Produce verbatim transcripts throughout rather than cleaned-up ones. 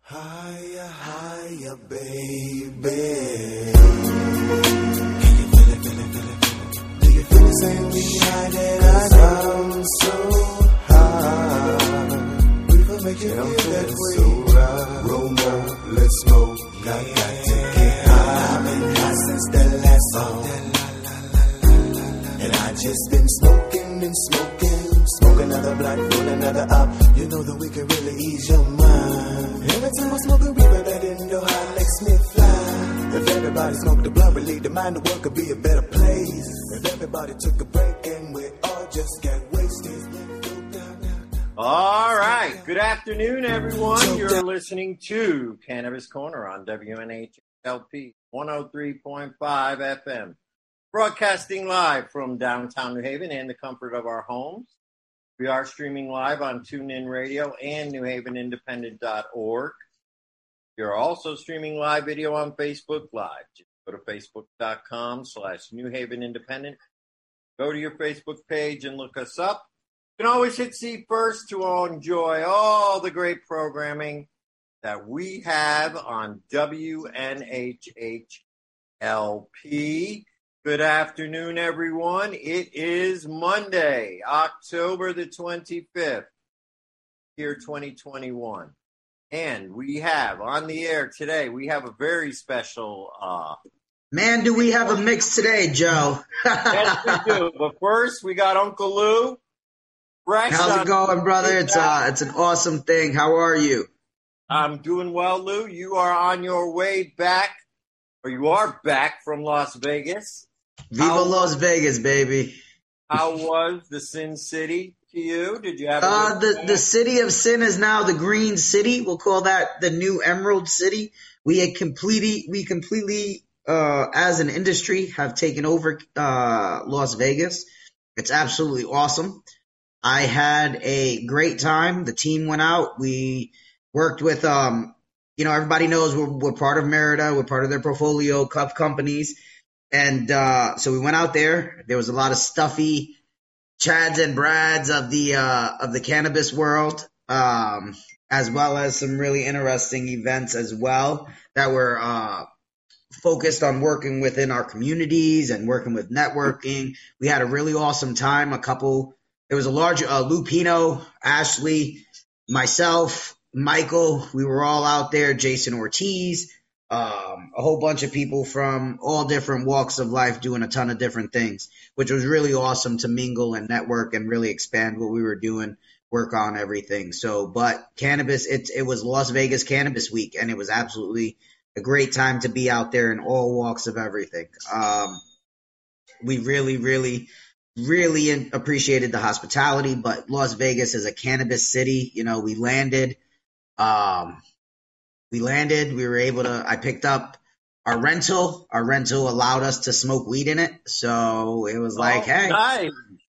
Higher, higher, baby. Can you feel it, feel it, feel it, feel it? Do you feel the same way high that I am so high? We will make you feel that way. So right. Roll more, let's smoke. Got, got to get high. I've been high since the last song. And I just been smoking and smoking. Smoke another blunt, roll another up. You know that we can really ease your mind. Every time I smoke a reaper, that didn't know how it makes me fly. If everybody smoked the blunt, relieve the mind, the world could be a better place. If everybody took a break and we all just got wasted. All right. Good afternoon, everyone. You're listening to Cannabis Corner on W N H L P one oh three point five F M. Broadcasting live from downtown New Haven and the comfort of our homes. We are streaming live on TuneIn Radio and New Haven Independent dot org. You're also streaming live video on Facebook Live. Just go to Facebook.com slash New Haven Independent. Go to your Facebook page and look us up. You can always hit see first to enjoy all the great programming that we have on W N H L P. Good afternoon, everyone. It is Monday, October the twenty-fifth, year twenty twenty-one. And we have on the air today, we have a very special... Uh, Man, do we have a mix today, Joe? Yes, we do. But first, we got Uncle Lou. Fresh How's it going, brother? It's uh, it's an awesome thing. How are you? I'm doing well, Lou. You are on your way back, or you are back from Las Vegas. Viva how, Las Vegas, baby. How was the Sin City to you? Did you have a uh, the, the city of Sin is now the Green City. We'll call that the new Emerald City. We had completely, we completely, uh, as an industry, have taken over uh, Las Vegas. It's absolutely awesome. I had a great time. The team went out. We worked with, um, you know, everybody knows we're, we're part of Merida. We're part of their portfolio cup companies. And uh, so we went out there. There was a lot of stuffy Chads and Brads of the uh, of the cannabis world, um, as well as some really interesting events as well that were uh, focused on working within our communities and working with networking. We had a really awesome time. A couple, there was a large uh, Lupino, Ashley, myself, Michael. We were all out there. Jason Ortiz. Um, a whole bunch of people from all different walks of life doing a ton of different things, which was really awesome to mingle and network and really expand what we were doing, work on everything. So, but cannabis, it, it was Las Vegas Cannabis Week, and it was absolutely a great time to be out there in all walks of everything. Um, we really, really, really appreciated the hospitality, but Las Vegas is a cannabis city. You know, we landed, um, We landed, we were able to, I picked up our rental. Our rental allowed us to smoke weed in it. So it was like, oh, hey. Nice.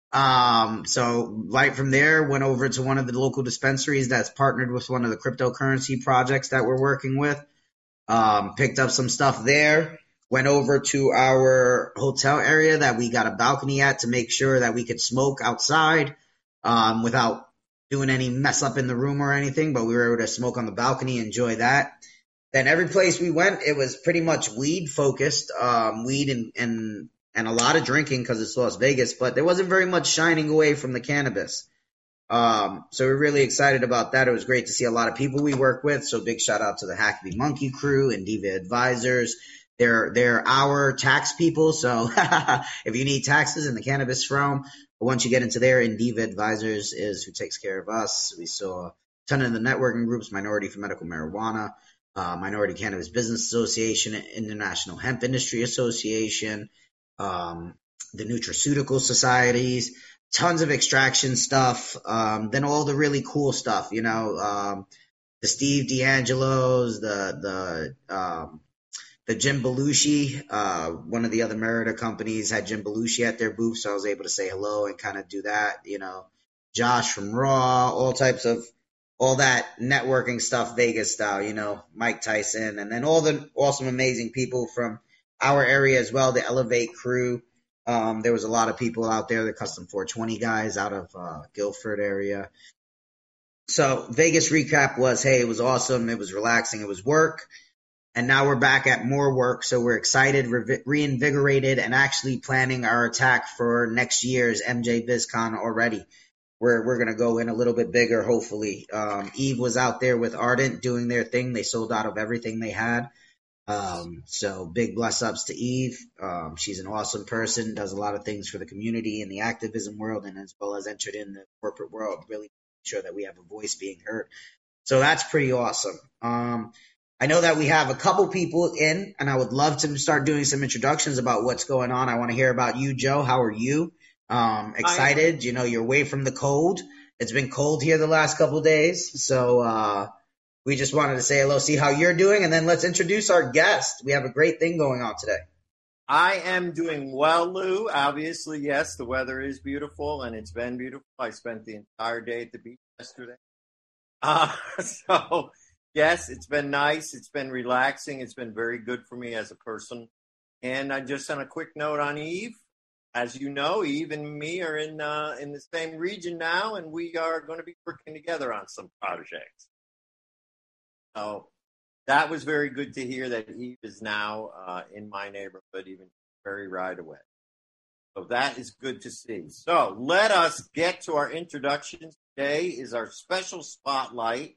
Um, so right from there, went over to one of the local dispensaries that's partnered with one of the cryptocurrency projects that we're working with. Um, picked up some stuff there. Went over to our hotel area that we got a balcony at to make sure that we could smoke outside um, without doing any mess up in the room or anything, but we were able to smoke on the balcony, enjoy that. Then every place we went, it was pretty much weed focused, um, weed and, and, and a lot of drinking because it's Las Vegas, but there wasn't very much shining away from the cannabis. Um, so we're really excited about that. It was great to see a lot of people we work with. So big shout out to the Hackney Monkey crew and Diva Advisors. They're, they're our tax people. So if you need taxes in the cannabis realm, once you get into there, Indiva Advisors is who takes care of us. We saw a ton of the networking groups, Minority for Medical Marijuana, uh, Minority Cannabis Business Association, International Hemp Industry Association, um, the Nutraceutical Societies, tons of extraction stuff, um, then all the really cool stuff, you know, um, the Steve D'Angelo's, the, the, um, The Jim Belushi, uh, one of the other Merida companies had Jim Belushi at their booth, so I was able to say hello and kind of do that, you know, Josh from Raw, all types of, all that networking stuff, Vegas style, you know, Mike Tyson, and then all the awesome, amazing people from our area as well, the Elevate crew. Um, there was a lot of people out there, the Custom four twenty guys out of uh, Guilford area. So Vegas recap was, hey, it was awesome. It was relaxing. It was work. And now we're back at more work. So we're excited, re- reinvigorated, and actually planning our attack for next year's M J BizCon already. We're, we're going to go in a little bit bigger, hopefully. Um, Eve was out there with Ardent doing their thing. They sold out of everything they had. Um, so big bless ups to Eve. Um, she's an awesome person, does a lot of things for the community in the activism world, and as well as entered in the corporate world, really sure that we have a voice being heard. So that's pretty awesome. Um, I know that we have a couple people in, and I would love to start doing some introductions about what's going on. I want to hear about you, Joe. How are you? Um, excited. You know, you're away from the cold. It's been cold here the last couple of days. So, uh, we just wanted to say hello, see how you're doing, and then let's introduce our guest. We have a great thing going on today. I am doing well, Lou. Obviously, yes, the weather is beautiful, and it's been beautiful. I spent the entire day at the beach yesterday. Uh, so, yes, it's been nice. It's been relaxing. It's been very good for me as a person. And I just sent a quick note on Eve. As you know, Eve and me are in uh, in the same region now, and we are going to be working together on some projects. So that was very good to hear that Eve is now uh, in my neighborhood, even very right away. So that is good to see. So let us get to our introductions. Today is our special spotlight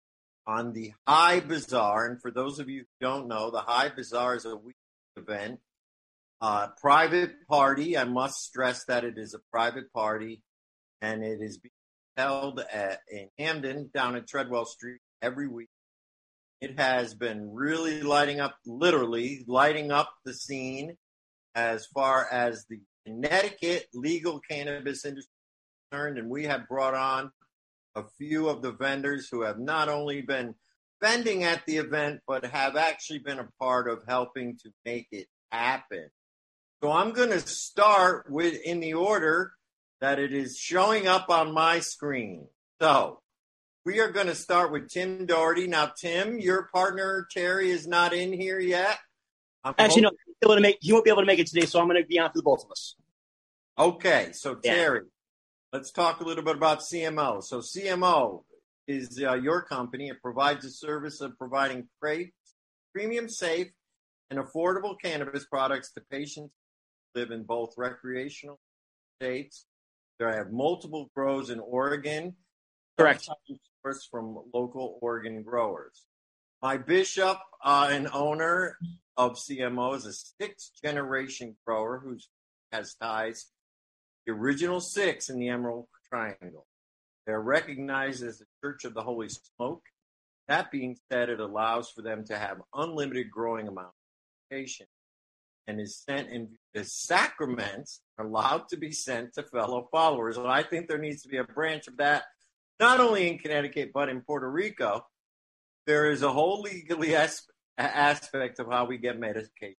on the High Bazaar. And for those of you who don't know, the High Bazaar is a weekly event, uh, private party. I must stress that it is a private party, and it is being held at, in Hamden down at Treadwell Street every week. It has been really lighting up, literally lighting up the scene as far as the Connecticut legal cannabis industry is concerned. And we have brought on a few of the vendors who have not only been vending at the event, but have actually been a part of helping to make it happen. So I'm going to start with in the order that it is showing up on my screen. So we are going to start with Tim Doherty. Now, Tim, your partner, Terry, is not in here yet. I'm Actually, hoping- no, he won't, make, he won't be able to make it today, so I'm going to be on for the both of us. Okay, so Yeah. Terry, let's talk a little bit about C M O. So C M O is uh, your company. It provides a service of providing pre- premium, safe, and affordable cannabis products to patients who live in both recreational states. There have multiple grows in Oregon. Correct. Source from local Oregon growers. My bishop uh, and owner of C M O is a sixth-generation grower who has ties to the original six in the Emerald Triangle. They're recognized as the Church of the Holy Smoke. That being said, it allows for them to have unlimited growing amount of medication and is sent in the sacraments are allowed to be sent to fellow followers. And I think there needs to be a branch of that, not only in Connecticut, but in Puerto Rico. There is a whole legally as- aspect of how we get medication.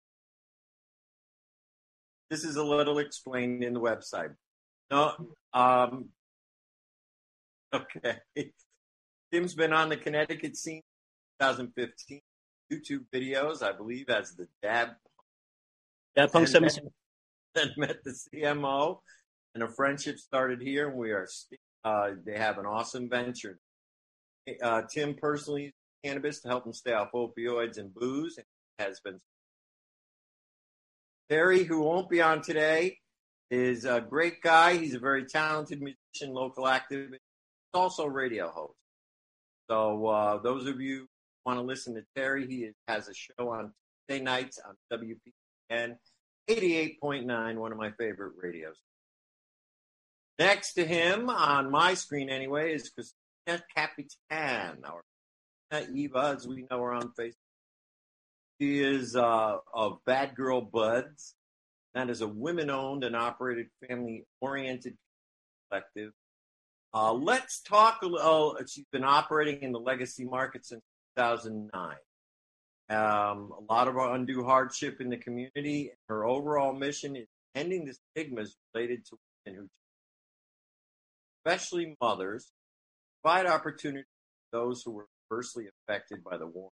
This is a little explained in the website. No, um, okay. Tim's been on the Connecticut scene since twenty fifteen. YouTube videos, I believe, as the Dab That Punk seventy-seven. Then met the C M O, and a friendship started here. And we are, uh, they have an awesome venture. Uh, Tim personally uses cannabis to help him stay off opioids and booze, and has been. Terry, who won't be on today, is a great guy. He's a very talented musician, local activist, also a radio host. So uh, those of you who want to listen to Terry, he is, has a show on Tuesday nights on W P N eighty-eight point nine, one of my favorite radios. Next to him, on my screen anyway, is Christina Capitan, or Eva, as we know her on Facebook. She is uh, of Bad Girl Buds. That is a women-owned and operated family-oriented collective. Uh, let's talk a little. She's been operating in the legacy market since two thousand nine. Um, a lot of undue hardship in the community. Her overall mission is ending the stigmas related to women who, especially mothers, provide opportunity to those who were adversely affected by the war.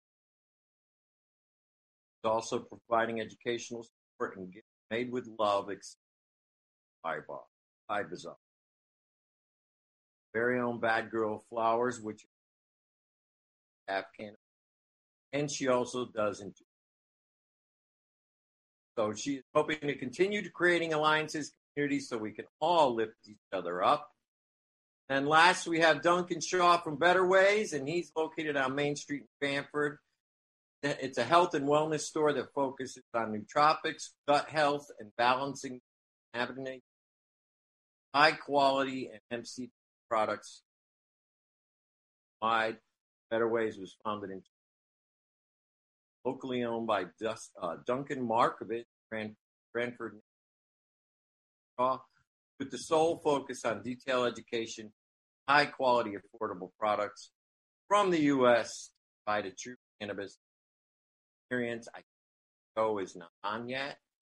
She's also providing educational support and gifts made with love. High Bazaar. very own Bad Girl Flowers, which have cannabis. And she also does into. So she's hoping to continue to creating alliances, communities, so we can all lift each other up. And last, we have Duncan Shaw from Better Ways, and he's located on Main Street in Bamford. It's a health and wellness store that focuses on nootropics, gut health, and balancing cannabinoids, high quality and M C D products. Wide. Better Ways was founded in locally owned by Dust, uh, Duncan Markovich, Brand, Brantford, with the sole focus on detail education, high quality, affordable products from the U S by the true cannabis experience. I know is not on yet.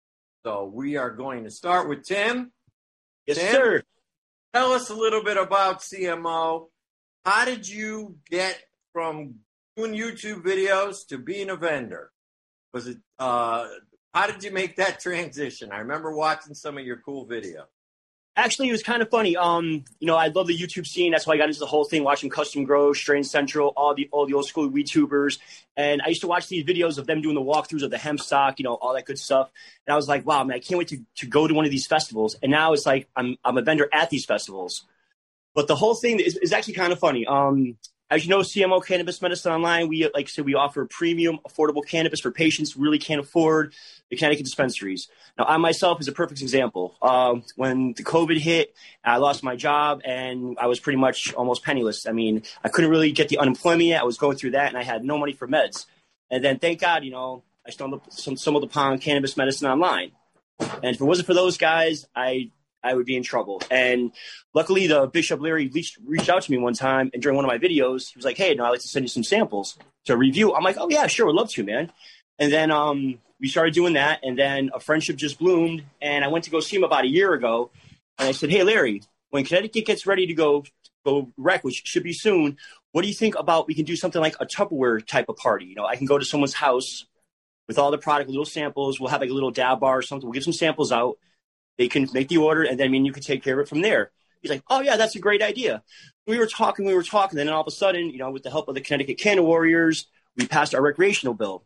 So we are going to start with Tim. Yes, Tim, sir. tell us a little bit about C M O. How did you get from doing YouTube videos to being a vendor? Was it, uh, how did you make that transition? I remember watching some of your cool videos. Actually, it was kind of funny. Um, you know, I love the YouTube scene. That's why I got into the whole thing, watching Custom Grow, Strain Central, all the all the old school YouTubers. And I used to watch these videos of them doing the walkthroughs of the hemp stock, you know, all that good stuff. And I was like, wow, man, I can't wait to, to go to one of these festivals. And now it's like I'm I'm a vendor at these festivals. But the whole thing is, is actually kind of funny. Um, as you know, C M O Cannabis Medicine Online, we, like I said, we offer premium, affordable cannabis for patients who really can't afford the Connecticut dispensaries. Now, I myself is a perfect example. Um, when the COVID hit, I lost my job, and I was pretty much almost penniless. I mean, I couldn't really get the unemployment yet. I was going through that, and I had no money for meds. And then, thank God, you know, I stumbled, stumbled upon Cannabis Medicine Online. And if it wasn't for those guys, I I would be in trouble. And luckily, the Bishop Larry reached, reached out to me one time, and during one of my videos, he was like, hey, no, I'd like to send you some samples to review. I'm like, oh, yeah, sure, would love to, man. And then um, we started doing that, and then a friendship just bloomed, and I went to go see him about a year ago, and I said, hey, Larry, when Connecticut gets ready to go go rec, which should be soon, what do you think about we can do something like a Tupperware type of party? You know, I can go to someone's house with all the product, little samples. We'll have like a little dab bar or something. We'll give some samples out. They can make the order, and then I mean, you can take care of it from there. He's like, oh, yeah, that's a great idea. We were talking, we were talking, then all of a sudden, you know, with the help of the Connecticut Canna Warriors, we passed our recreational bill.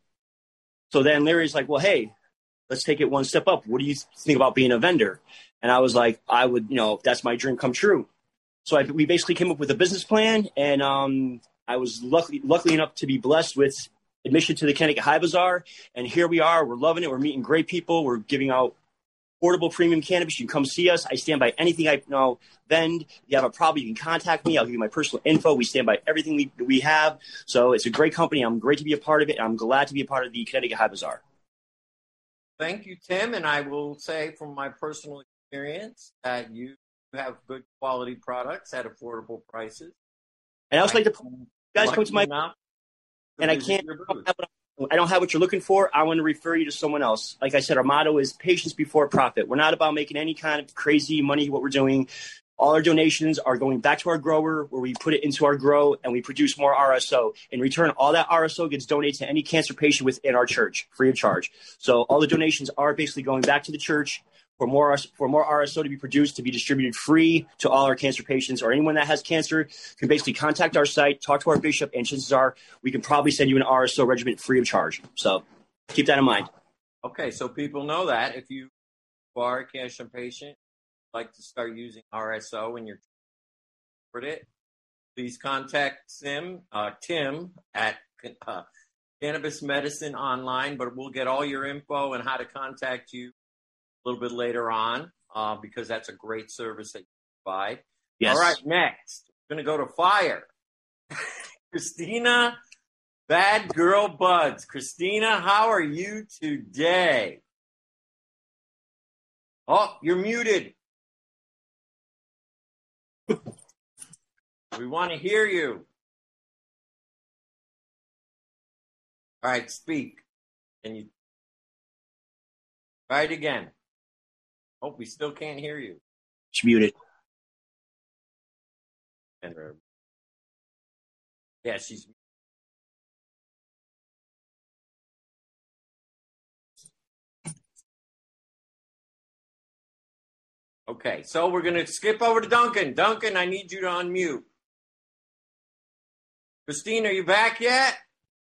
So then Larry's like, well, hey, let's take it one step up. What do you think about being a vendor? And I was like, I would, you know, that's my dream come true. So I, we basically came up with a business plan, and um, I was lucky, luckily enough to be blessed with admission to the Connecticut High Bazaar. And here we are. We're loving it. We're meeting great people. We're giving out affordable premium cannabis. You can come see us. I stand by anything I you know vend. If you have a problem, you can contact me. I'll give you my personal info. We stand by everything we, we have. So it's a great company. I'm great to be a part of it. I'm glad to be a part of the Connecticut High Bazaar. Thank you, Tim. And I will say from my personal experience that you have good quality products at affordable prices. And I also like to you guys come to my to and I can't I don't have what you're looking for. I want to refer you to someone else. Like I said, our motto is patience before profit. We're not about making any kind of crazy money. What we're doing, all our donations are going back to our grower, where we put it into our grow and we produce more R S O. In return, all that R S O gets donated to any cancer patient within our church, free of charge. So all the donations are basically going back to the church for more for more R S O to be produced, to be distributed free to all our cancer patients, or anyone that has cancer can basically contact our site, talk to our bishop, and chances are we can probably send you an R S O regimen free of charge. So keep that in mind. Okay, so people know that if you are a cancer patient, like to start using R S O and you're for it, please contact Tim, uh, Tim at uh, Cannabis Medicine Online, but we'll get all your info and how to contact you a little bit later on, uh, because that's a great service that you provide. Yes. All right, next, we're going to go to Fire. Christina, Bad Girl Buds. Christina, how are you today? Oh, you're muted. We want to hear you. All right, speak. Can you try it again? Oh, we still can't hear you. It's muted. Yeah, she's. Okay. Okay, so we're going to skip over to Duncan. Duncan, I need you to unmute. Christine, are you back yet?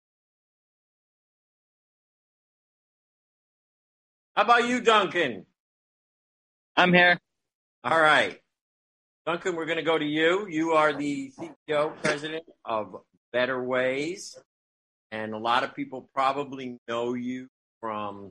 How about you, Duncan? I'm here. All right. Duncan, we're going to go to you. You are the C E O, president of Better Ways. And a lot of people probably know you from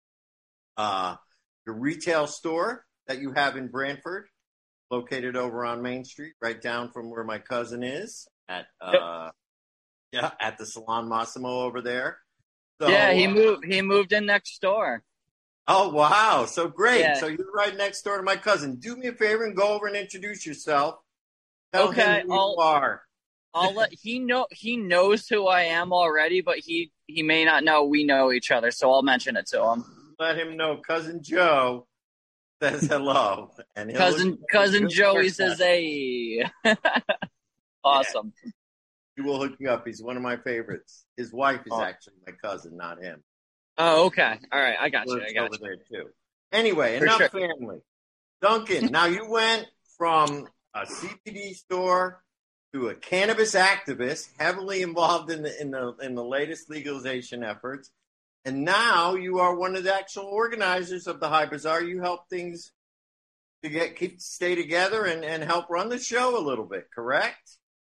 uh, the retail store that you have in Brantford, located over on Main Street, right down from where my cousin is at uh, yeah, at the Salon Massimo over there. So, yeah, he uh, moved. He moved in next door. Oh, wow. So great. Yeah. So you're right next door to my cousin. Do me a favor and go over and introduce yourself. Tell Okay, him who I'll- you are. I'll let he know. He knows who I am already, but he he may not know we know each other. So I'll mention it to him. Let him know Cousin Joe says hello. And he'll Cousin look- cousin he'll Joey look says, at- "Hey." Awesome. He will hook you up. He's one of my favorites. His wife is Oh. actually my cousin, not him. Oh, okay. All right. I got you. I Lives got over you. there too. Anyway, For enough sure. family. Duncan, now you went from a C B D store to a cannabis activist, heavily involved in the in the in the latest legalization efforts, and now you are one of the actual organizers of the High Bazaar. You help things to get keep stay together and, and help run the show a little bit, correct?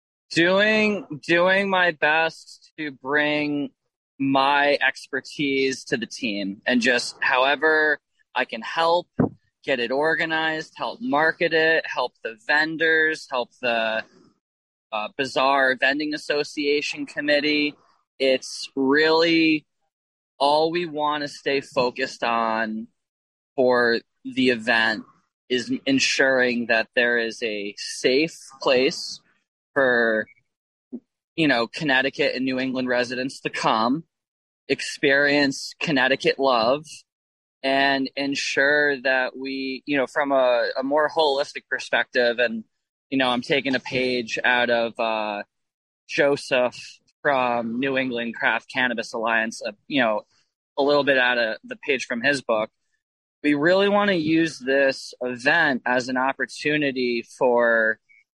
Doing doing my best to bring my expertise to the team, and just however I can help get it organized, help market it, help the vendors, help the uh, Bazaar Vending Association committee. It's really all we want to stay focused on for the event is ensuring that there is a safe place for, you know, Connecticut and New England residents to come, experience Connecticut love, and ensure that we, you know, from a, a more holistic perspective, and, you know, I'm taking a page out of uh, Joseph from New England Craft Cannabis Alliance, uh, you know, a little bit out of the page from his book. We really want to use this event as an opportunity for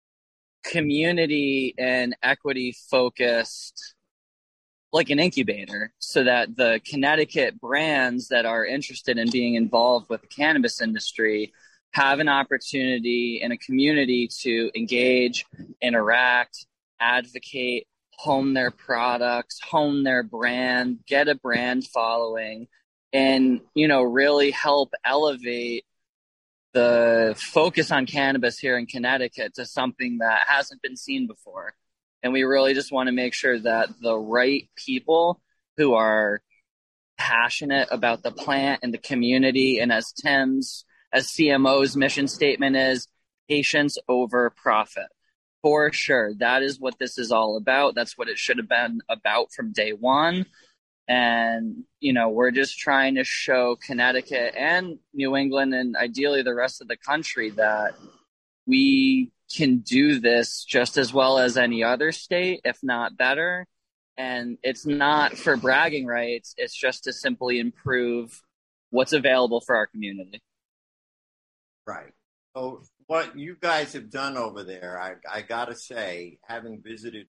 community and equity focused, like an incubator, so that the Connecticut brands that are interested in being involved with the cannabis industry have an opportunity in a community to engage, interact, advocate, hone their products, hone their brand, get a brand following, and, you know, really help elevate the focus on cannabis here in Connecticut to something that hasn't been seen before. And we really just want to make sure that the right people who are passionate about the plant and the community, and as Tim's, as C M O's mission statement is, patience over profit. For sure. That is what this is all about. That's what it should have been about from day one. And, you know, we're just trying to show Connecticut and New England, and ideally the rest of the country, that we can do this just as well as any other state, if not better. And it's not for bragging rights. It's just to simply improve what's available for our community. Right. So what you guys have done over there, I, I got to say, having visited,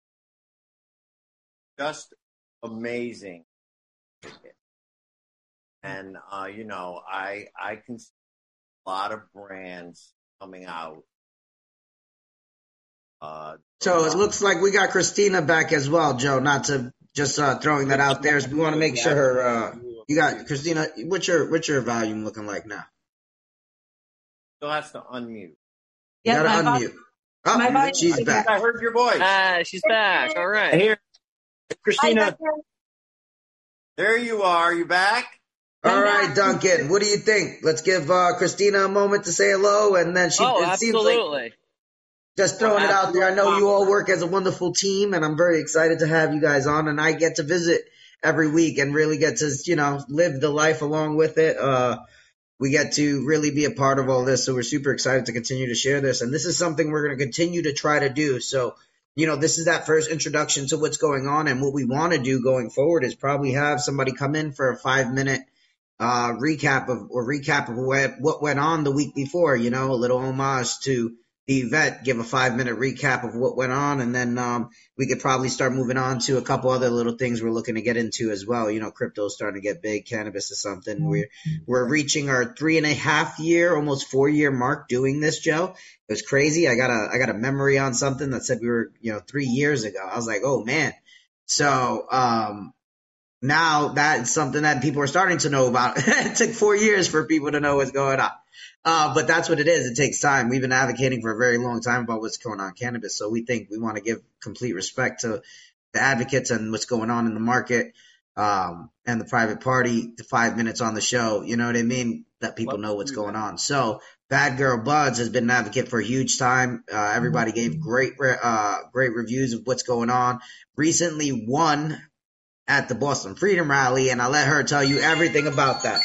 just amazing. And, uh, you know, I, I can see a lot of brands coming out. Uh, So it looks like we got Christina back as well, Joe. Not to just uh, throwing that out there. So we want to make sure her. Uh, you got Christina. What's your what's your volume looking like now? Still has to unmute. You Yeah, gotta my unmute. Oh, my volume- she's I back. think I heard your voice. Ah, she's back. All right. Here, Christina. There you are. You back? All right, Duncan. What do you think? Let's give uh, Christina a moment to say hello, and then she. Oh, it seems like absolutely. just throwing it out there. I know you all work as a wonderful team, and I'm very excited to have you guys on. And I get to visit every week and really get to, you know, live the life along with it. Uh, we get to really be a part of all this, so we're super excited to continue to share this. And this is something we're going to continue to try to do. So, you know, this is that first introduction to what's going on, and what we want to do going forward is probably have somebody come in for a five minute uh, recap of or recap of what, what went on the week before. You know, a little homage to the event. Give a five minute recap of what went on, and then um, we could probably start moving on to a couple other little things we're looking to get into as well. You know, crypto is starting to get big. Cannabis is something we're we're reaching our three and a half year, almost four year mark doing this, Joe. It was crazy. I got a I got a memory on something that said we were, you know, three years ago. I was like, oh man. So um, now that's something that people are starting to know about. It took four years for people to know what's going on. Uh, but that's what it is. It takes time. We've been advocating for a very long time about what's going on in cannabis. So we think we want to give complete respect to the advocates and what's going on in the market, um, and the private party, the five minutes on the show. You know what I mean? That people know what's going on. So Bad Girl Buds has been an advocate for a huge time. Uh, everybody gave great, uh, great reviews of what's going on. Recently won at the Boston Freedom Rally, and I'll let her tell you everything about that.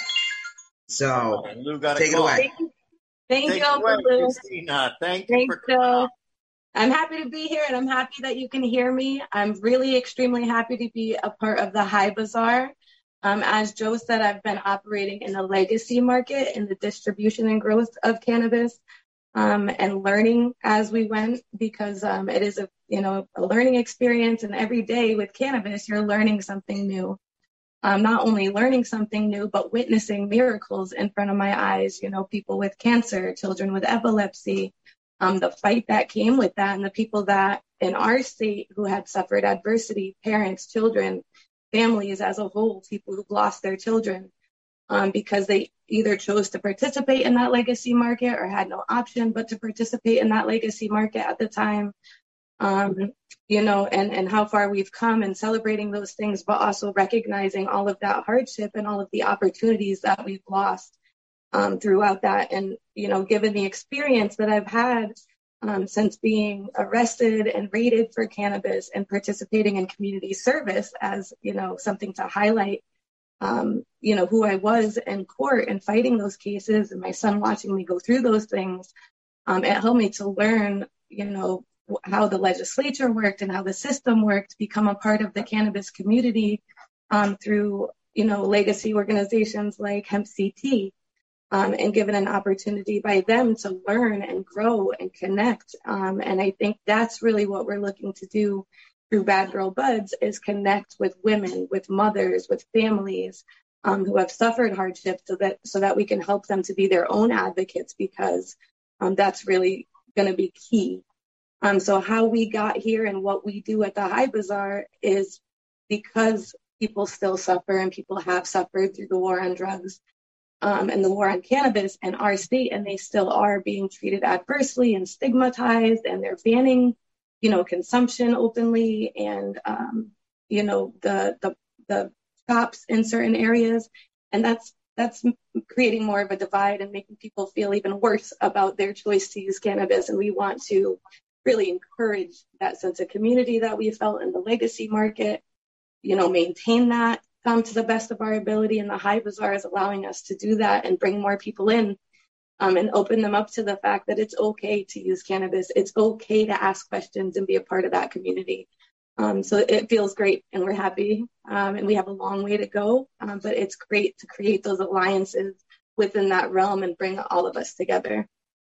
So Lou got a take it call. away. Thank Take you, it away, Lou. Christina. Thank you Thanks, for coming Joe. on. I'm happy to be here, and I'm happy that you can hear me. I'm really extremely happy to be a part of the High Bazaar. Um, as Joe said, I've been operating in the legacy market in the distribution and growth of cannabis, um, and learning as we went, because um, it is a you know a learning experience, and every day with cannabis, you're learning something new. Um, not only learning something new, but witnessing miracles in front of my eyes. You know, people with cancer, children with epilepsy, um, the fight that came with that, and the people that in our state who had suffered adversity, parents, children, families as a whole, people who've lost their children um, because they either chose to participate in that legacy market or had no option but to participate in that legacy market at the time. Um, you know, and, and how far we've come in celebrating those things, but also recognizing all of that hardship and all of the opportunities that we've lost um, throughout that. And, you know, given the experience that I've had um, since being arrested and raided for cannabis and participating in community service as, you know, something to highlight, um, you know, who I was in court and fighting those cases, and my son watching me go through those things, um, it helped me to learn, you know, how the legislature worked and how the system worked, become a part of the cannabis community um, through, you know, legacy organizations like Hemp C T, um, and given an opportunity by them to learn and grow and connect. Um, and I think that's really what we're looking to do through Bad Girl Buds, is connect with women, with mothers, with families um, who have suffered hardship, so that so that we can help them to be their own advocates, because um, that's really going to be key. Um, so how we got here and what we do at the High Bazaar is because people still suffer, and people have suffered through the war on drugs um, and the war on cannabis in our state, and they still are being treated adversely and stigmatized, and they're banning, you know, consumption openly, and um, you know, the the the shops in certain areas, and that's that's creating more of a divide and making people feel even worse about their choice to use cannabis. And we want to really encourage that sense of community that we felt in the legacy market, you know, maintain that um, to the best of our ability. And the High Bazaar is allowing us to do that and bring more people in um, and open them up to the fact that it's okay to use cannabis. It's okay to ask questions and be a part of that community. Um, so it feels great, and we're happy, um, and we have a long way to go, um, but it's great to create those alliances within that realm and bring all of us together.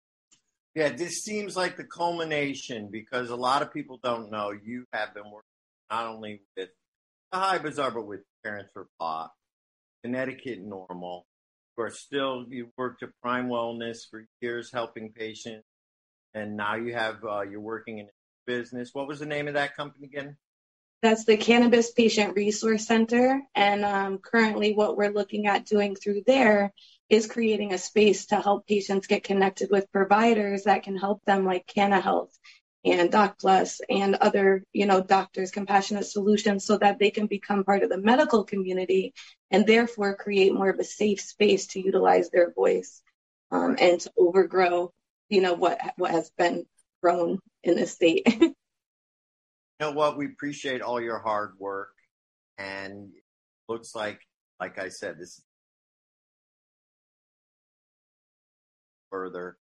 Yeah, this seems like the culmination, because a lot of people don't know you have been working not only with the High Bazaar, but with Parents for Pot, Connecticut NORML. You are still, you worked at Prime Wellness for years helping patients, and now you have, uh, you're working in business. What was the name of that company again? That's the Cannabis Patient Resource Center. And um, currently what we're looking at doing through there is creating a space to help patients get connected with providers that can help them, like Canna Health and Doc Plus and other, you know, doctors, Compassionate Solutions, so that they can become part of the medical community and therefore create more of a safe space to utilize their voice um, and to overgrow, you know, what what has been grown in this state. You know what? We appreciate all your hard work, and it looks like, like I said, this is further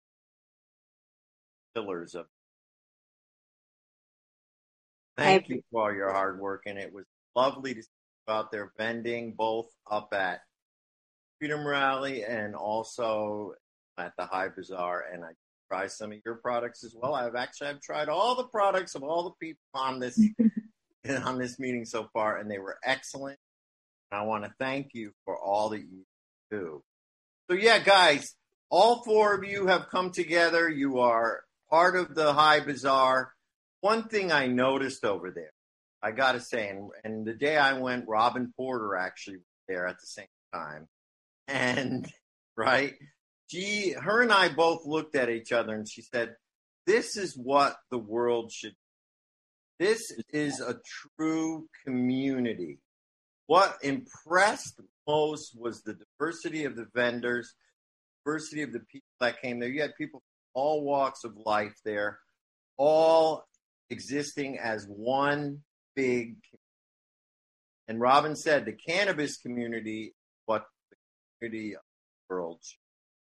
pillars of. Thank you for all your hard work, and it was lovely to see you out there vending, both up at Freedom Rally and also at the High Bazaar, and I try some of your products as well. I've actually I've tried all the products of all the people on this on this meeting so far, and they were excellent. And I want to thank you for all that you do. So yeah, guys, all four of you have come together. You are part of the High Bazaar. One thing I noticed over there, I got to say, and, and the day I went, Robin Porter actually was there at the same time. And, right, she, her and I both looked at each other and she said, this is what the world should be. This is a true community. What impressed most was the diversity of the vendors, diversity of the people that came there. You had people from all walks of life there, all existing as one big community. And Robin said the cannabis community, what the community of the world should.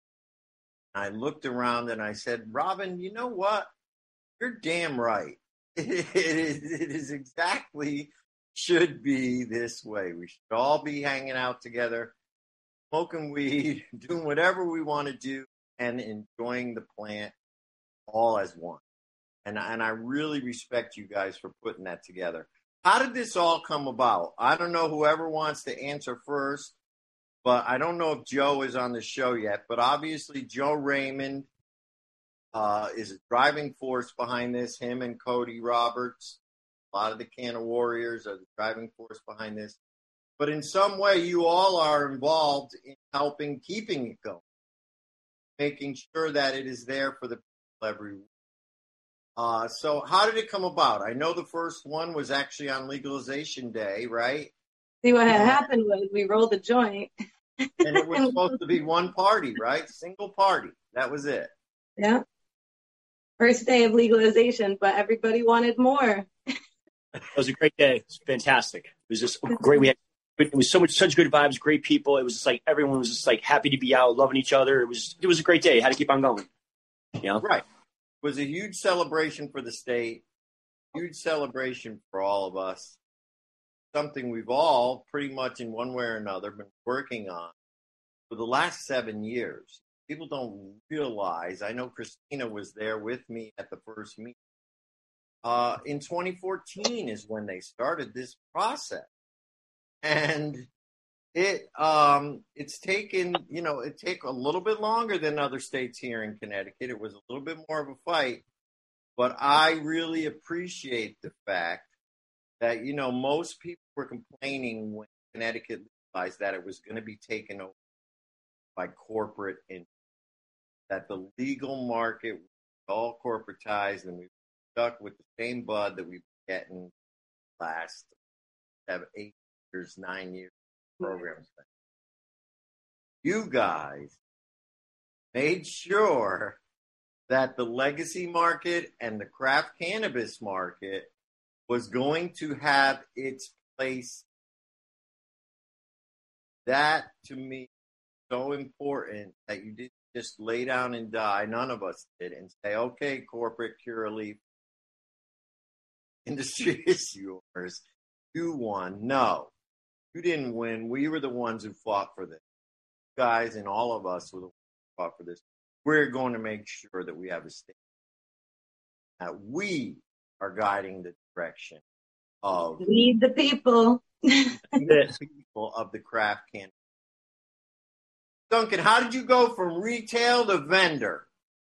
I looked around and I said, Robin, you know what? You're damn right. It is, it is exactly should be this way. We should all be hanging out together, smoking weed, doing whatever we want to do, and enjoying the plant all as one. And, and I really respect you guys for putting that together. How did this all come about? I don't know whoever wants to answer first, but I don't know if Joe is on the show yet. But obviously, Joe Raymond uh, is a driving force behind this. Him and Cody Roberts, a lot of the Canna Warriors are the driving force behind this. But in some way, you all are involved in helping keeping it going, making sure that it is there for the people every week. Uh, so how did it come about? I know the first one was actually on legalization day, right? See, what had happened was we rolled the joint. And it was supposed to be one party, right? Single party. That was it. Yeah. First day of legalization, but everybody wanted more. It was a great day. It was fantastic. It was just great. We had it was so much, such good vibes, great people. It was just like everyone was just like happy to be out, loving each other. It was it was a great day. Had to keep on going. You know? Right. It was a huge celebration for the state, huge celebration for all of us. Something we've all pretty much in one way or another been working on for the last seven years. People don't realize, I know Christina was there with me at the first meeting. Uh, in twenty fourteen is when they started this process. And it um, it's taken, you know, it take a little bit longer than other states here in Connecticut. It was a little bit more of a fight. But I really appreciate the fact that, you know, most people were complaining when Connecticut realized that it was going to be taken over by corporate interests, that the legal market was all corporatized and we were stuck with the same bud that we've been getting the last seven, eight years, nine years programs. You guys made sure that the legacy market and the craft cannabis market was going to have its place. That, to me, is so important that you didn't just lay down and die. None of us did, and say, okay, corporate Curaleaf, industry is yours. You won. No, you didn't win. We were the ones who fought for this. You guys and all of us were the ones who fought for this. We're going to make sure that we have a state, that we are guiding the direction of lead the people. the people of the craft can. Duncan, how did you go from retail to vendor?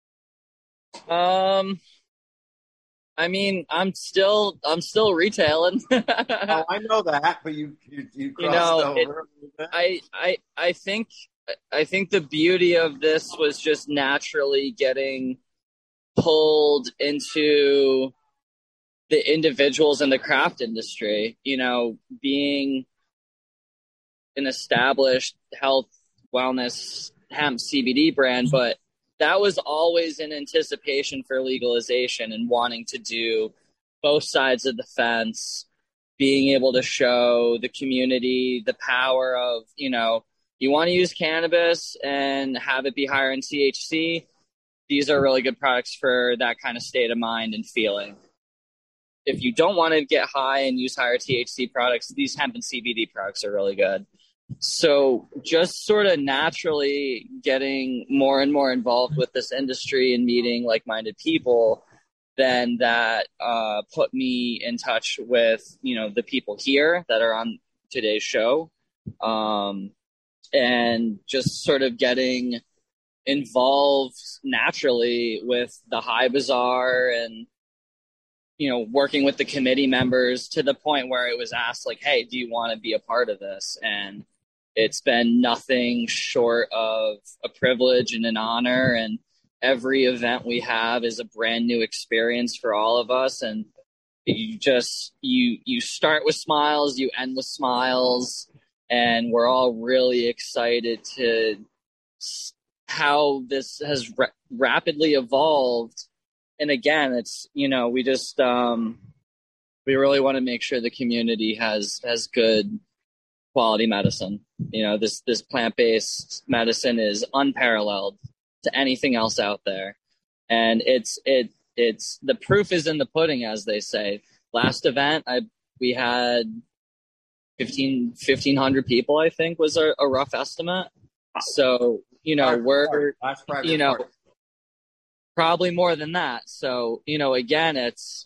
Um, I mean, I'm still I'm still retailing. Oh, I know that, but you you, you crossed you know, over. It, I I I think I think the beauty of this was just naturally getting pulled into the individuals in the craft industry, you know, being an established health, wellness, hemp C B D brand, but that was always in anticipation for legalization and wanting to do both sides of the fence, being able to show the community the power of, you know, you want to use cannabis and have it be higher in T H C. These are really good products for that kind of state of mind and feeling. If you don't want to get high and use higher T H C products, these hemp and C B D products are really good. so just sort of naturally getting more and more involved with this industry and meeting like-minded people, then that uh, put me in touch with, you know, the people here that are on today's show, um, and just sort of getting involved naturally with the High Bazaar and, you know, working with the committee members to the point where it was asked, like, hey, do you want to be a part of this? And it's been nothing short of a privilege and an honor. And every event we have is a brand new experience for all of us. And you just, you, you start with smiles, you end with smiles, and we're all really excited to how this has ra- rapidly evolved. And again, it's, you know, we just, um, we really want to make sure the community has, has good quality medicine. You know, this, this plant-based medicine is unparalleled to anything else out there. And it's, it, it's, the proof is in the pudding, as they say. Last event, I, we had fifteen, fifteen hundred people, I think was a, a rough estimate. So, you know, we're, you know, probably more than that. So, you know, again, it's,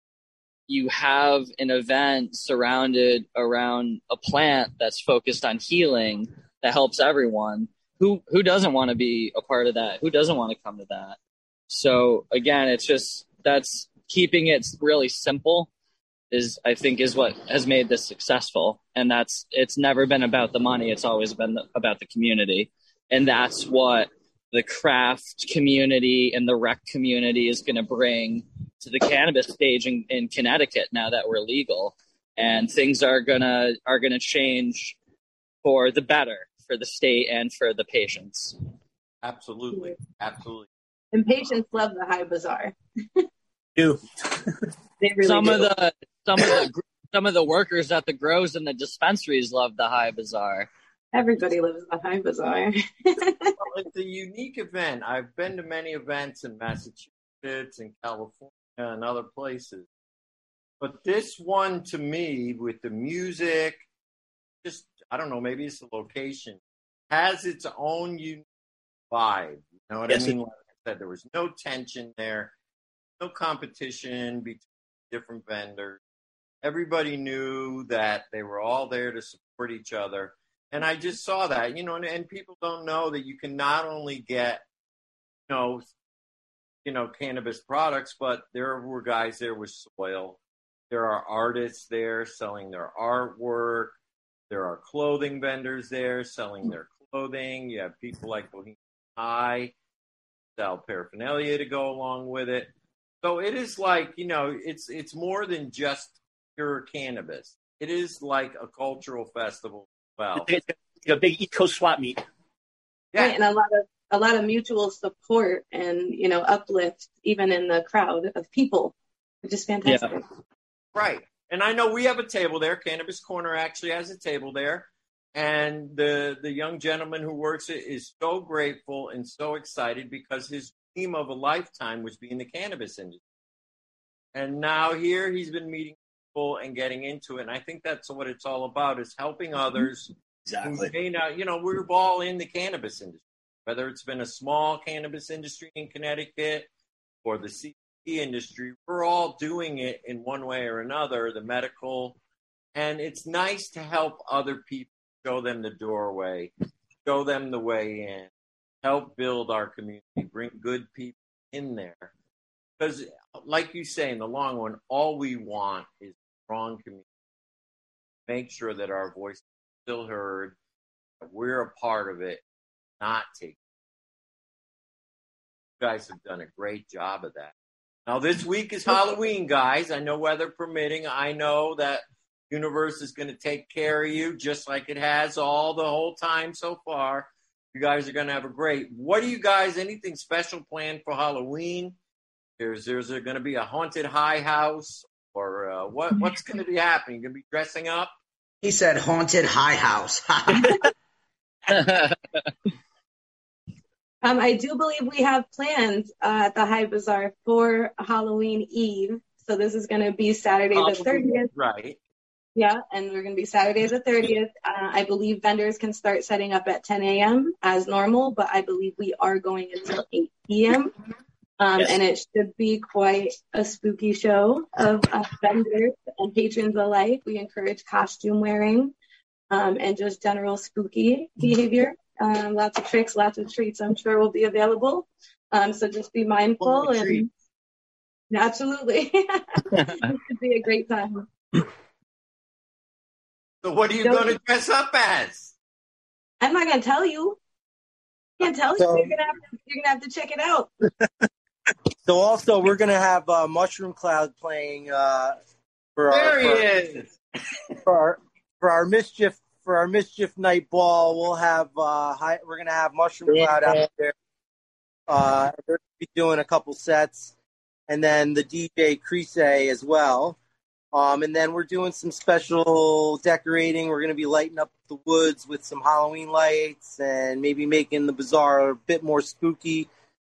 you have an event surrounded around a plant that's focused on healing that helps everyone. Who, who doesn't want to be a part of that? Who doesn't want to come to that? So again, it's just, that's keeping it really simple is, I think, is what has made this successful. And that's, it's never been about the money. It's always been the, about the community. And that's what the craft community and the rec community is going to bring to the cannabis stage in, in Connecticut now that we're legal. And things are gonna are gonna change for the better for the state and for the patients. Absolutely, absolutely. And patients love the High Bazaar. Do they really some do. of the some of the some of the workers at the grows and the dispensaries love the High Bazaar. Everybody loves the High Bazaar. Well, it's a unique event. I've been to many events in Massachusetts and California and other places. But this one, to me, with the music, just, I don't know, maybe it's the location, has its own unique vibe. You know what Yes, I mean? Like I said, there was no tension there, no competition between different vendors. Everybody knew that they were all there to support each other. And I just saw that, you know, and, and people don't know that you can not only get, you know, you know, cannabis products, but there were guys there with soil. There are artists there selling their artwork. There are clothing vendors there selling their clothing. You have people like Bohemian High sell paraphernalia to go along with it. So it is like, you know, it's it's more than just pure cannabis. It is like a cultural festival. Well, it's a big East Coast swap meet. Yeah. Right, and a lot of a lot of mutual support and, you know, uplift even in the crowd of people, which is fantastic. Yeah. Right. And I know we have a table there. Cannabis Corner actually has a table there. And the the young gentleman who works it is so grateful and so excited because his dream of a lifetime was being in the cannabis industry. And now here he's been meeting people and getting into it. And I think that's what it's all about, is helping others. Exactly. Who may not, you know, we're all in the cannabis industry, whether it's been a small cannabis industry in Connecticut or the C B D industry. We're all doing it in one way or another, the medical. And it's nice to help other people, show them the doorway, show them the way in, help build our community, bring good people in there. Because like you say, in the long run, all we want is a strong community. Make sure that our voice is still heard, that we're a part of it, not take it. You guys have done a great job of that. Now, this week is Halloween, guys. I know weather permitting. I know that universe is going to take care of you just like it has all the whole time so far. You guys are going to have a great. What do you guys, anything special planned for Halloween? There's, there's going to be a haunted high house, or uh, what? What's going to be happening? You going to be dressing up? He said haunted high house. Um, I do believe we have plans uh, at the High Bazaar for Halloween Eve. So this is going to be Saturday the thirtieth. Right. Yeah, and we're going to be Saturday the thirtieth. Uh, I believe vendors can start setting up at ten a.m. as normal, but I believe we are going until eight p.m. Um, Yes. And it should be quite a spooky show of uh, vendors and patrons alike. We encourage costume wearing um, and just general spooky behavior. Um, lots of tricks, lots of treats, I'm sure, will be available. Um, so just be mindful. Well, and Absolutely. It should be a great time. So what are you Don't- going to dress up as? I'm not going to tell you. I can't tell So- you. You're going to have to, you're gonna have to check it out. So also, we're going to have uh, Mushroom Cloud playing uh, for, our, There he for, is. for our for our mischief for our mischief night ball. We'll have uh, high, we're going to have Mushroom Cloud out there. Uh, they're going to be doing a couple sets, and then the D J Crease as well. Um, and then we're doing some special decorating. We're going to be lighting up the woods with some Halloween lights, and maybe making the bazaar a bit more spooky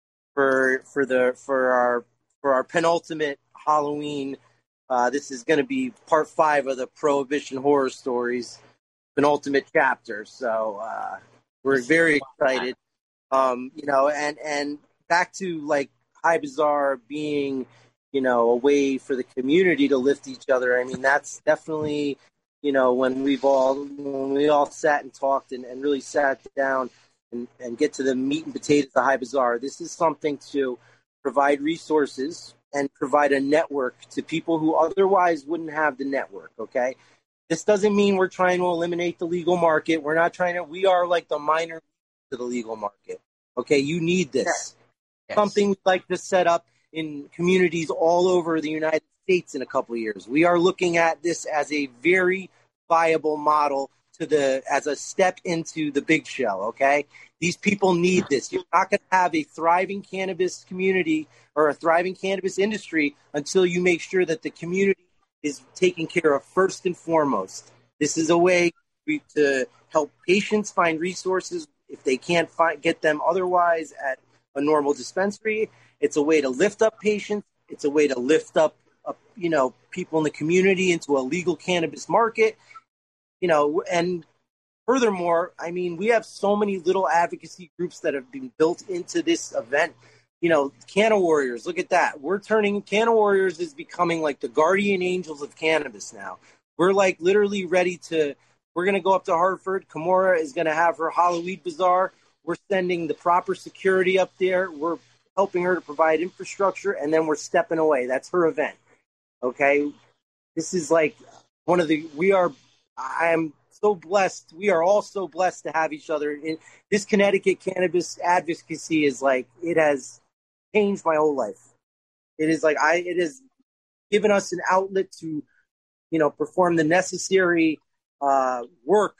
for for the for our for our penultimate Halloween. Uh, this is going to be part five of the Prohibition Horror Stories penultimate chapter. So uh, we're very excited. Um, you know, and and back to like High Bazaar being, you know, a way for the community to lift each other. I mean, that's definitely, you know, when we've all when we all sat and talked and, and really sat down and, and get to the meat and potatoes of High Bazaar. This is something to provide resources and provide a network to people who otherwise wouldn't have the network. Okay, this doesn't mean we're trying to eliminate the legal market. We're not trying to. We are like the minor to the legal market. Okay, you need this. Yes. Something we'd like to set up in communities all over the United States in a couple of years. We are looking at this as a very viable model to the as a step into the big shell, okay? These people need this. You're not going to have a thriving cannabis community or a thriving cannabis industry until you make sure that the community is taken care of first and foremost. This is a way to help patients find resources if they can't find, get them otherwise at a normal dispensary. It's a way to lift up patients. It's a way to lift up, uh, you know, people in the community into a legal cannabis market, you know, and furthermore, I mean, we have so many little advocacy groups that have been built into this event. You know, Canna Warriors, look at that. We're turning, Canna Warriors is becoming like the guardian angels of cannabis now. We're like literally ready to, we're going to go up to Hartford. Kimura is going to have her Halloween Bazaar. We're sending the proper security up there. We're helping her to provide infrastructure, and then we're stepping away. That's her event. Okay? This is like one of the, we are, I am so blessed. We are all so blessed to have each other. In this Connecticut cannabis advocacy is like, it has changed my whole life. It is like, I, it has given us an outlet to, you know, perform the necessary uh, work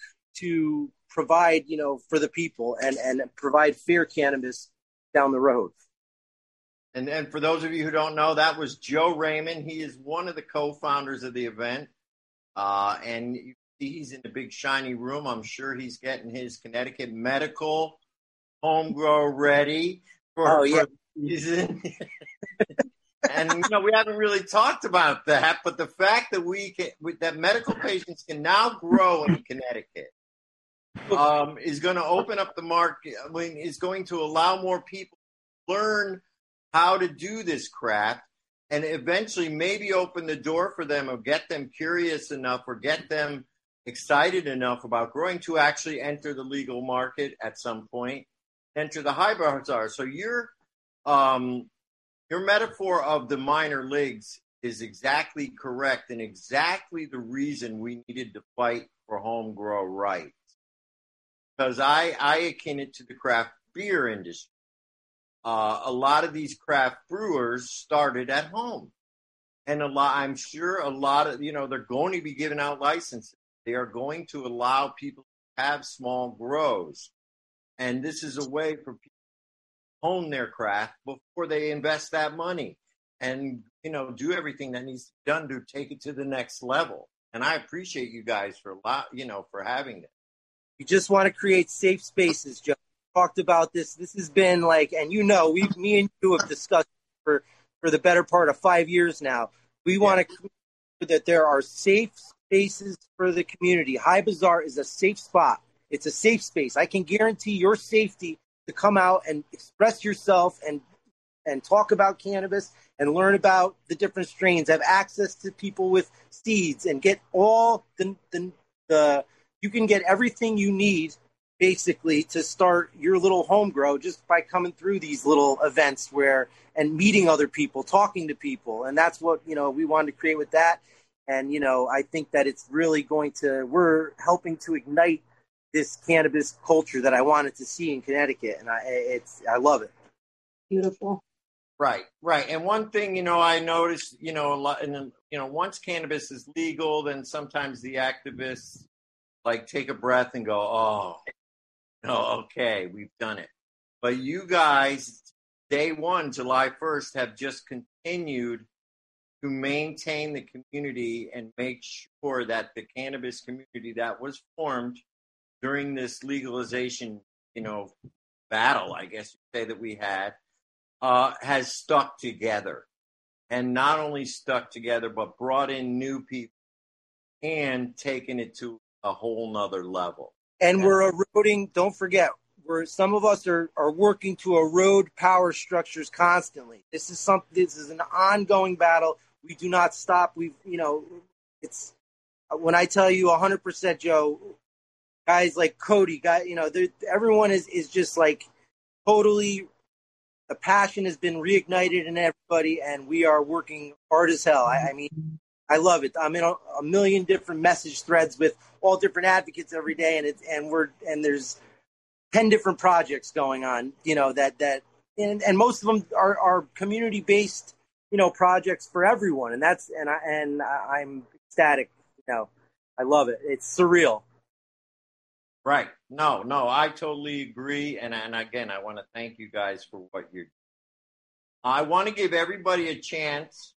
to provide, you know, for the people and, and provide fair cannabis down the road. And and for those of you who don't know, that was Joe Raymond. He is one of the co-founders of the event. Uh, and you see he's in the big shiny room. I'm sure he's getting his Connecticut medical home grow ready for, oh, yeah. for the season. And, you know, we haven't really talked about that, but the fact that we can, that medical patients can now grow in Connecticut um, is going to open up the market. I mean, is going to allow more people to learn how to do this craft and eventually maybe open the door for them or get them curious enough or get them excited enough about growing to actually enter the legal market at some point, enter the High Bazaar. So you're, um, your metaphor of the minor leagues is exactly correct and exactly the reason we needed to fight for home grow rights. Because I, I akin it to the craft beer industry. Uh, a lot of these craft brewers started at home. And a lot, I'm sure a lot of, you know, they're going to be giving out licenses. They are going to allow people to have small grows. And this is a way for people hone their craft before they invest that money and, you know, do everything that needs to be done to take it to the next level. And I appreciate you guys for a lot, you know, for having this. You just want to create safe spaces, Joe. We talked about this. This has been like, and you know, we, me and you have discussed for, for the better part of five years now. We want yeah. to create that there are safe spaces for the community. High Bazaar is a safe spot. It's a safe space. I can guarantee your safety to come out and express yourself and and talk about cannabis and learn about the different strains, have access to people with seeds, and get all the, the, the you can get everything you need basically to start your little home grow just by coming through these little events where and meeting other people, talking to people. And that's what, you know, we wanted to create with that. And, you know, I think that it's really going to, we're helping to ignite this cannabis culture that I wanted to see in Connecticut. And I, it's, I love it. Beautiful. Right, right. And one thing, you know, I noticed, you know, a lot, and you know, once cannabis is legal, then sometimes the activists like take a breath and go, "Oh, no, okay, we've done it." But you guys, day one, July first, have just continued to maintain the community and make sure that the cannabis community that was formed during this legalization, you know, battle, I guess you'd say, that we had. Uh, has stuck together, and not only stuck together, but brought in new people and taken it to a whole nother level. And we're eroding, don't forget, we're, some of us are, are working to erode power structures constantly. This is something, this is an ongoing battle. We do not stop. We've, you know, it's, when I tell you one hundred percent, Joe, guys like Cody, guy, you know, everyone is, is just like totally. The passion has been reignited in everybody, and we are working hard as hell. I, I mean, I love it. I'm in a, a million different message threads with all different advocates every day, and it's and we're and there's ten different projects going on. You know that that and, and most of them are, are community based. You know, projects for everyone, and that's and I and I, I'm ecstatic. You know, I love it. It's surreal. Right. No, no, I totally agree. And, and again, I want to thank you guys for what you're doing. I want to give everybody a chance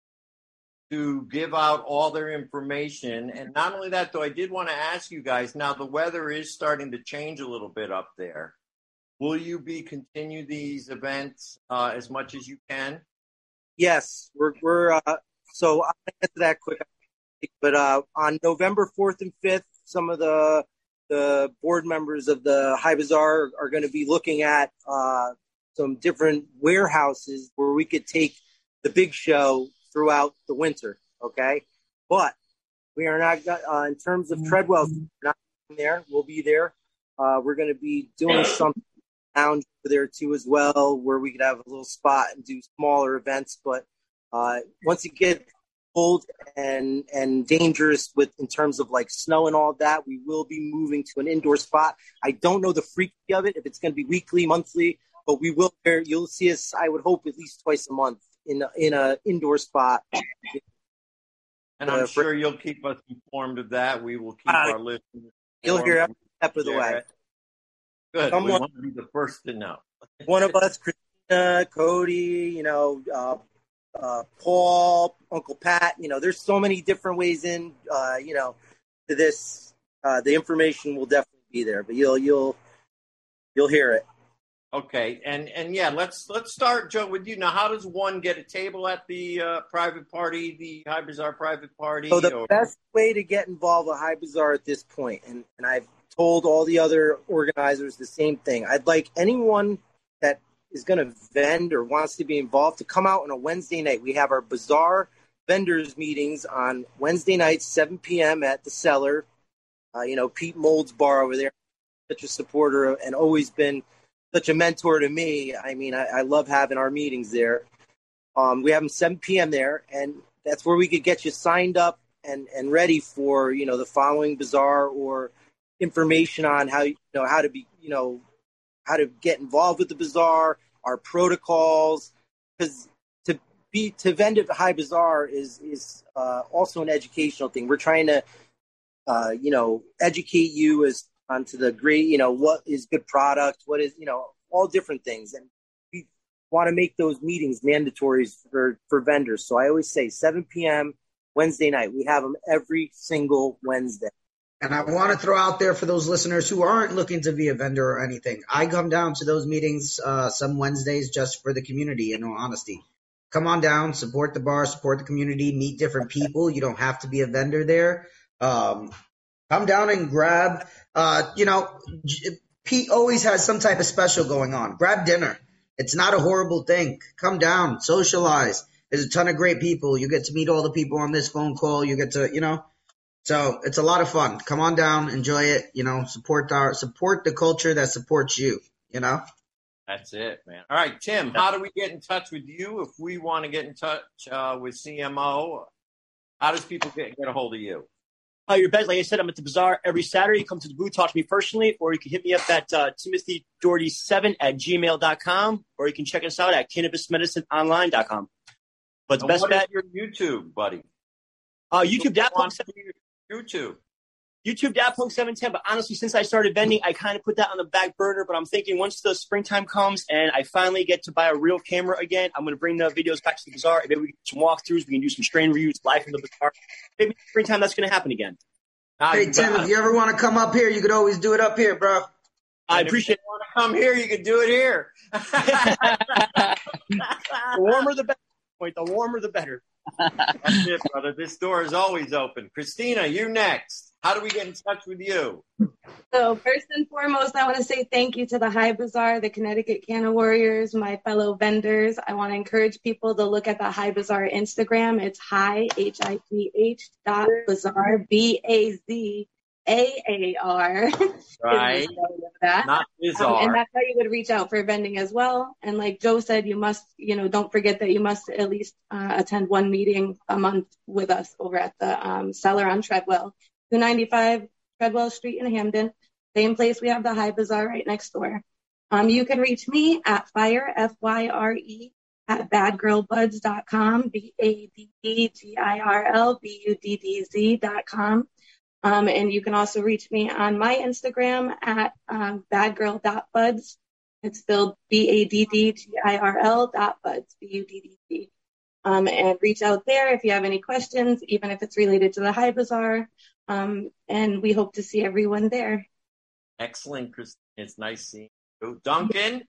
to give out all their information. And not only that, though, I did want to ask you guys, now the weather is starting to change a little bit up there. Will you be continue these events uh, as much as you can? Yes, we're, we're uh, so I'll get to that quick. But uh, on November fourth and fifth, some of the The board members of the High Bazaar are going to be looking at uh, some different warehouses where we could take the big show throughout the winter. Okay, but we are not uh, in terms of Treadwell. We're not there. We'll be there. Uh, we're going to be doing something lounge over there too as well, where we could have a little spot and do smaller events. But uh, once it gets cold and and dangerous with in terms of like snow and all that, we will be moving to an indoor spot. I don't know the frequency of it, if it's going to be weekly, monthly, but we will. You'll see us, I would hope, at least twice a month in a, in a indoor spot. And I'm uh, sure for, you'll keep us informed of that. We will keep uh, our listeners. You'll hear every step of the way. Good. Someone, we want to be the first to know. One of us, Christina, Cody, you know, uh, uh, Paul, Uncle Pat, you know, there's so many different ways in, uh, you know, to this. Uh, the information will definitely be there, but you'll you'll you'll hear it. Okay, and and yeah, let's let's start, Joe, with you now. How does one get a table at the uh, private party, the High Bazaar private party? So the or... best way to get involved with High Bazaar at this point, and and I've told all the other organizers the same thing. I'd like anyone that is going to vend or wants to be involved to come out on a Wednesday night. We have our Bazaar vendors meetings on Wednesday nights, seven p.m. at the Cellar. Uh, you know, Pete Mold's bar over there, such a supporter and always been such a mentor to me. I mean, I, I love having our meetings there. Um, we have them seven p.m. there, and that's where we could get you signed up and, and ready for, you know, the following Bazaar or information on how, you know, how to be, you know, how to get involved with the Bazaar, our protocols, because to be to vend at the High Bazaar is is uh, also an educational thing. We're trying to, uh, you know, educate you as onto the great, you know, what is good product, what is, you know, all different things, and we want to make those meetings mandatory for for vendors. So I always say seven p.m. Wednesday night. We have them every single Wednesday. And I want to throw out there for those listeners who aren't looking to be a vendor or anything, I come down to those meetings uh, some Wednesdays just for the community, in all honesty. Come on down, support the bar, support the community, meet different people. You don't have to be a vendor there. Um, come down and grab, uh, you know, Pete always has some type of special going on. Grab dinner. It's not a horrible thing. Come down, socialize. There's a ton of great people. You get to meet all the people on this phone call. You get to, you know, so it's a lot of fun. Come on down, enjoy it. You know, support our support the culture that supports you. You know. That's it, man. All right, Tim. How do we get in touch with you if we want to get in touch uh, with C M O? How does people get get a hold of you? Uh, you're best. Like I said, I'm at the Bazaar every Saturday. Come to the booth, talk to me personally, or you can hit me up at uh, timothy doherty seven at gmail dot com, or you can check us out at cannabis medicine online dot com. But the and best what bet, is your YouTube, buddy? Uh, YouTube Datpunk YouTube. YouTube Datpunk seven ten. But honestly, since I started vending, I kind of put that on the back burner. But I'm thinking once the springtime comes and I finally get to buy a real camera again, I'm going to bring the videos back to the Bazaar. Maybe we can do some walkthroughs. We can do some strain reviews live from the Bazaar. Maybe springtime that's going to happen again. Hey, Tim, if you ever want to come up here, you could always do it up here, bro. I appreciate it. If you want to come here, you can do it here. The warmer the better. Point, the warmer the better. That's it, brother. This door is always open. Christina, you next. How do we get in touch with you? So first and foremost, I want to say thank you to the High Bazaar, the Connecticut Canna Warriors, my fellow vendors. I want to encourage people to look at the High Bazaar Instagram. It's high, H I G H dot bazaar, B A Z A A R. Right. That. Not bizarre. Um, and that's how you would reach out for vending as well. And like Joe said, you must, you know, don't forget that you must at least uh, attend one meeting a month with us over at the um, cellar on Treadwell. two ninety-five Treadwell Street in Hamden. Same place we have the High Bazaar right next door. Um, you can reach me at fire, F Y R E, at bad girl buds dot com, B A D D G I R L B U D D Z dot com. Um, and you can also reach me on my Instagram at um, bad girl dot buds. It's spelled B A D D G I R L dot buds, B U D D Z. Um, and reach out there if you have any questions, even if it's related to the High Bazaar. Um, and we hope to see everyone there. Excellent, Christine. It's nice seeing you. Duncan?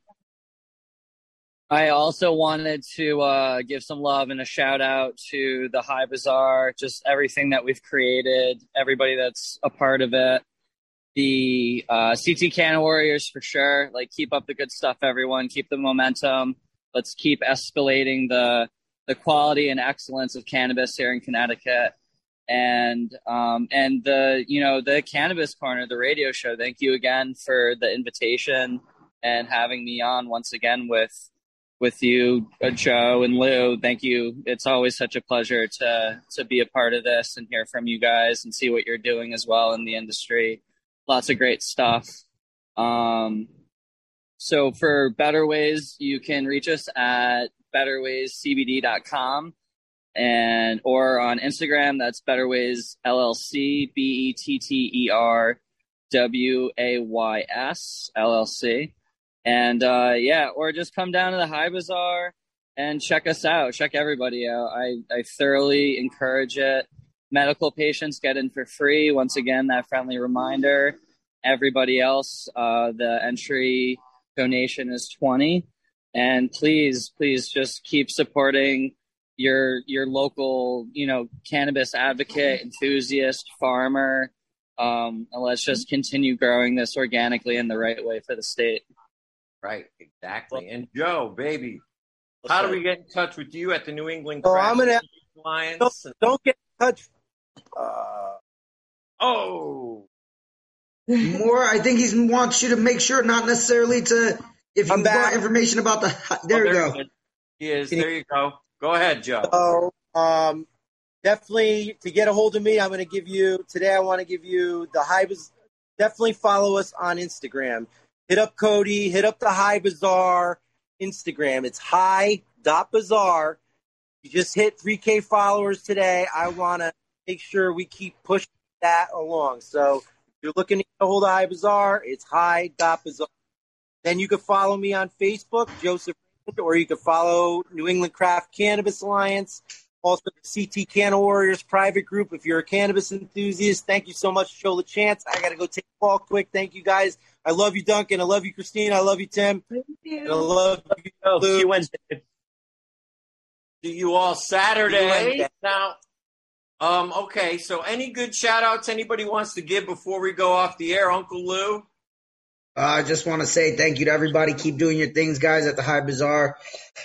I also wanted to uh, give some love and a shout out to the High Bazaar, just everything that we've created, everybody that's a part of it. The uh, C T Canna Warriors for sure. Like, keep up the good stuff, everyone. Keep the momentum. Let's keep escalating the the quality and excellence of cannabis here in Connecticut. And um, and the you know the Cannabis Corner, the radio show. Thank you again for the invitation and having me on once again with. with you, uh, Joe and Lou. Thank you. It's always such a pleasure to to be a part of this and hear from you guys and see what you're doing as well in the industry. Lots of great stuff. Um, so for Better Ways, you can reach us at better ways c b d dot com and or on Instagram, that's Better Ways L L C, B E T T E R W A Y S L L C. And, uh, yeah, or just come down to the High Bazaar and check us out. Check everybody out. I, I thoroughly encourage it. Medical patients get in for free. Once again, that friendly reminder. Everybody else, uh, the entry donation is twenty. And please, please just keep supporting your your local, you know, cannabis advocate, enthusiast, farmer. Um, and let's just continue growing this organically in the right way for the state. Right, exactly. And Joe, baby, how do we get in touch with you at the New England Oh, Craft I'm gonna Alliance? don't, don't get in touch. Uh, oh, More, I think he wants you to make sure, not necessarily to, if you I'm back. want information about the, there oh, you there go. He is. There you go. Go ahead, Joe. So, um, definitely to get a hold of me, I'm going to give you today. I want to give you the High Bazaar. Definitely follow us on Instagram. Hit up Cody. Hit up the High Bazaar Instagram. It's high.bazaar. You just hit three K followers today. I want to make sure we keep pushing that along. So if you're looking to get a hold of High Bazaar, it's high.bazaar. Then you can follow me on Facebook, Joseph, or you can follow New England Craft Cannabis Alliance, also the C T Canna Warriors private group. If you're a cannabis enthusiast, thank you so much, Joe LaChance. I got to go take a call quick. Thank you, guys. I love you, Duncan. I love you, Christine. I love you, Tim. Thank you. And I love you, Oh, Lou. see you Wednesday. See you all Saturday. See you Wednesday. Now, Um, okay, so any good shout-outs anybody wants to give before we go off the air? Uncle Lou? Uh, I just want to say thank you to everybody. Keep doing your things, guys, at the High Bazaar.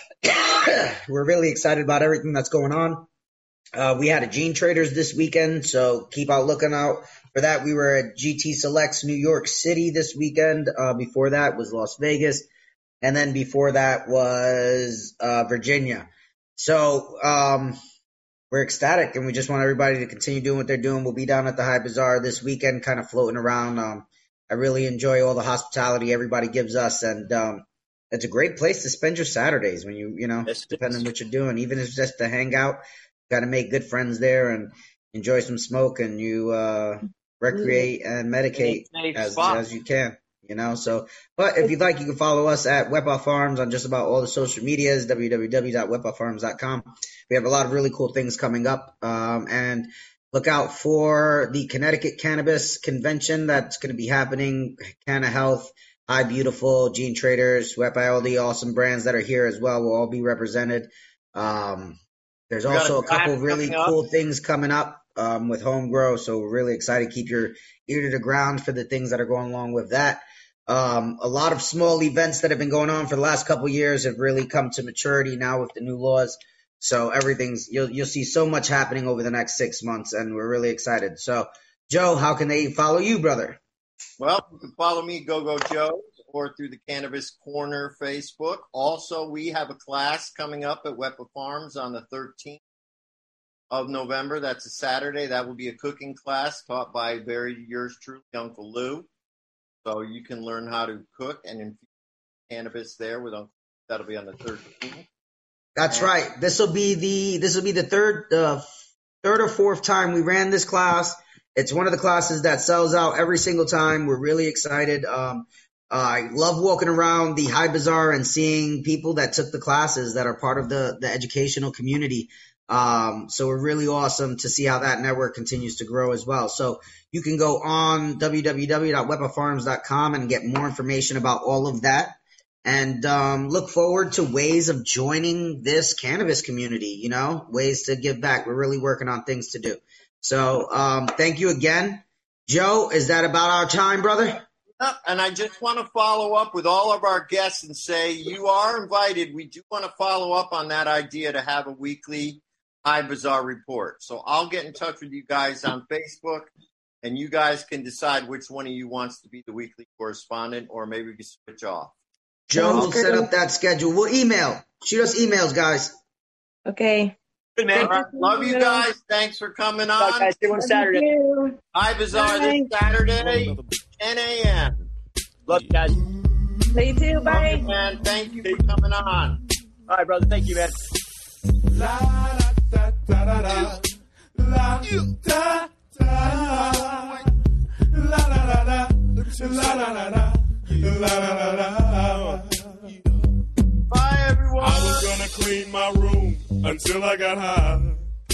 We're really excited about everything that's going on. Uh, we had a Gene Traders this weekend, so keep out looking out for that. We were at G T Selects New York City this weekend. Uh, before that was Las Vegas. And then before that was uh, Virginia. So um, we're ecstatic, and we just want everybody to continue doing what they're doing. We'll be down at the High Bazaar this weekend, kind of floating around. Um, I really enjoy all the hospitality everybody gives us, and um, it's a great place to spend your Saturdays when you, you know, Yes, it depending is. on what you're doing. Even if it's just to hang out, got to make good friends there and enjoy some smoke, and you uh, recreate and medicate Safe as spot. as you can. You know, so, but if you'd like, you can follow us at Wepa Farms on just about all the social medias, w w w dot wepa farms dot com. We have a lot of really cool things coming up. Um, and look out for the Connecticut Cannabis Convention that's going to be happening. Canna Health, High Beautiful, Gene Traders, Wepa, all the awesome brands that are here as well will all be represented. Um, there's We got also a a couple draft really coming up. cool things coming up um, with Home Grow. So we're really excited. Keep your ear to the ground for the things that are going along with that. Um, a lot of small events that have been going on for the last couple of years have really come to maturity now with the new laws. So everything's, you'll, you'll see so much happening over the next six months, and we're really excited. So, Joe, how can they follow you, brother? Well, you can follow me, Go-Go Joe, or through the Cannabis Corner Facebook. Also, we have a class coming up at Wepa Farms on the thirteenth of November. That's a Saturday. That will be a cooking class taught by very yours truly, Uncle Lou. So you can learn how to cook and infuse cannabis there with Uncle. That'll be on the thirteenth. That's Yeah. right. This will be the this will be the third uh, third or fourth time we ran this class. It's one of the classes that sells out every single time. We're really excited. Um, uh, I love walking around the High Bazaar and seeing people that took the classes that are part of the the educational community. Um, so we're really awesome to see how that network continues to grow as well. So you can go on w w w dot wepa farms dot com and get more information about all of that. And um, look forward to ways of joining this cannabis community, you know, ways to give back. We're really working on things to do. So um, thank you again. Joe, is that about our time, brother? Uh, And I just want to follow up with all of our guests and say you are invited. We do want to follow up on that idea to have a weekly High Bazaar report. So I'll get in touch with you guys on Facebook, and you guys can decide which one of you wants to be the weekly correspondent, or maybe we can switch off. Joe will Sounds set good. up that schedule. We'll email. Shoot us emails, guys. Okay. Good, man. All right. Love you guys. Thanks for coming Bye, on. guys. See you on Saturday. Thank you. High Bazaar this Bye. Saturday, ten a.m. Love you guys. Love you too. Bye. And thank you for coming on. All right, brother. Thank you, man. La da da da da la da da la la la la la la la la la la la. Bye, everyone. I was gonna clean my room until I got high.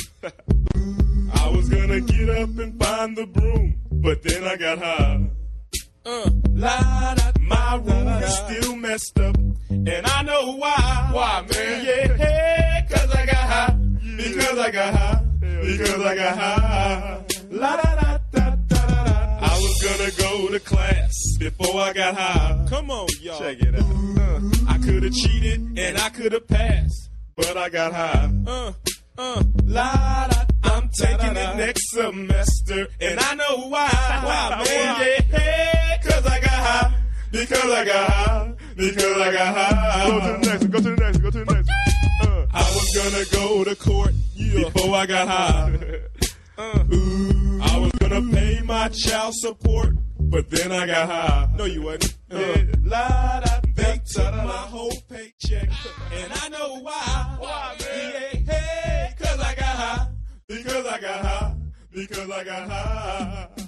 I was gonna get up and find the broom, but then I got high. Uh, la, da, my room is still messed up, and I know why. Why, man? Yeah, hey, cause I got high. Because I got high. Because I got high. La da da da da da da. I was gonna go to class before I got high. Come on, y'all. Check it out. Uh, I could have cheated and I could have passed, but I got high. Uh, uh, la da. I'm taking it next semester, and I know why. Why, man? Yeah, hey, cause I got high. Because I got high. Because I got high. Go to the next one. Go to the next one. Go to the next one. Uh, I was gonna go to court before I got high. Uh, ooh, I was gonna pay my child support, but then I got high. No, you wasn't. Uh, la, da, they took my whole paycheck, and I know why. Why, man? Yeah, hey, cause I got high. Because I got high. Because I got high.